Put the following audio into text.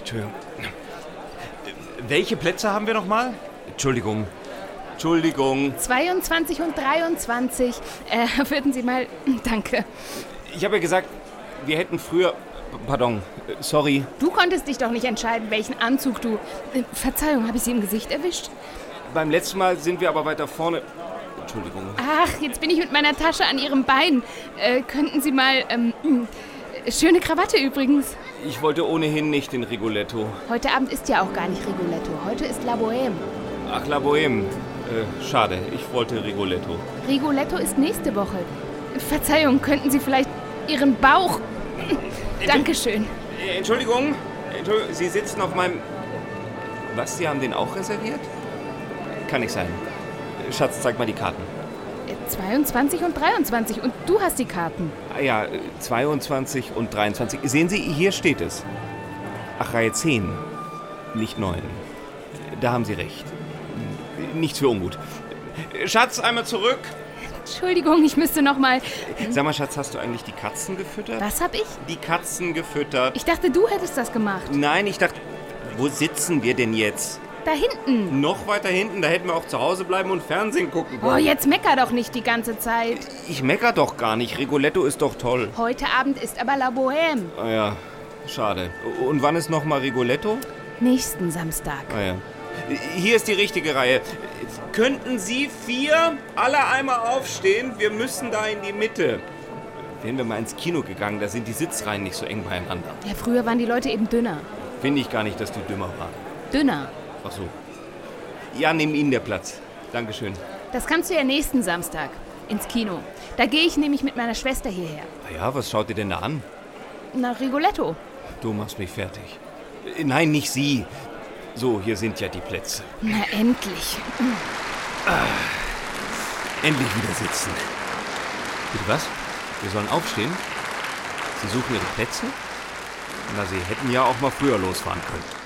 Entschuldigung. Welche Plätze haben wir nochmal? Entschuldigung. 22 und 23. Würden Sie mal... Danke. Ich habe ja gesagt, wir hätten früher... Pardon, sorry. Du konntest dich doch nicht entscheiden, welchen Anzug du... Verzeihung, habe ich Sie im Gesicht erwischt? Beim letzten Mal sind wir aber weiter vorne... Entschuldigung. Ach, jetzt bin ich mit meiner Tasche an Ihrem Bein. Könnten Sie mal... schöne Krawatte übrigens. Ich wollte ohnehin nicht in Rigoletto. Heute Abend ist ja auch gar nicht Rigoletto. Heute ist La Bohème. Ach, La Bohème. Schade, ich wollte Rigoletto. Rigoletto ist nächste Woche. Verzeihung, könnten Sie vielleicht Ihren Bauch... Dankeschön. Entschuldigung, Sie sitzen auf meinem... Was, Sie haben den auch reserviert? Kann nicht sein. Schatz, zeig mal die Karten. 22 und 23 und du hast die Karten. Ah ja, 22 und 23. Sehen Sie, hier steht es. Ach, Reihe 10, nicht 9. Da haben Sie recht. Nichts für ungut. Schatz, einmal zurück. Entschuldigung, ich müsste noch mal... Sag mal, Schatz, hast du eigentlich die Katzen gefüttert? Was hab ich? Die Katzen gefüttert. Ich dachte, du hättest das gemacht. Nein, ich dachte... Wo sitzen wir denn jetzt? Da hinten. Noch weiter hinten, da hätten wir auch zu Hause bleiben und Fernsehen gucken können. Oh, jetzt mecker doch nicht die ganze Zeit. Ich mecker doch gar nicht. Rigoletto ist doch toll. Heute Abend ist aber La Bohème. Ah ja, schade. Und wann ist noch mal Rigoletto? Nächsten Samstag. Ah ja. Hier ist die richtige Reihe. Könnten Sie 4 alle einmal aufstehen? Wir müssen da in die Mitte. Wären wir mal ins Kino gegangen, da sind die Sitzreihen nicht so eng beieinander. Ja, früher waren die Leute eben dünner. Finde ich gar nicht, dass du dümmer warst. Dünner? Ach so. Ja, nimm Ihnen der Platz. Dankeschön. Das kannst du ja nächsten Samstag. Ins Kino. Da gehe ich nämlich mit meiner Schwester hierher. Na ja, was schaut ihr denn da an? Na, Rigoletto. Du machst mich fertig. Nein, nicht Sie. So, hier sind ja die Plätze. Na, endlich. Endlich wieder sitzen. Bitte was? Wir sollen aufstehen? Sie suchen Ihre Plätze? Na, Sie hätten ja auch mal früher losfahren können.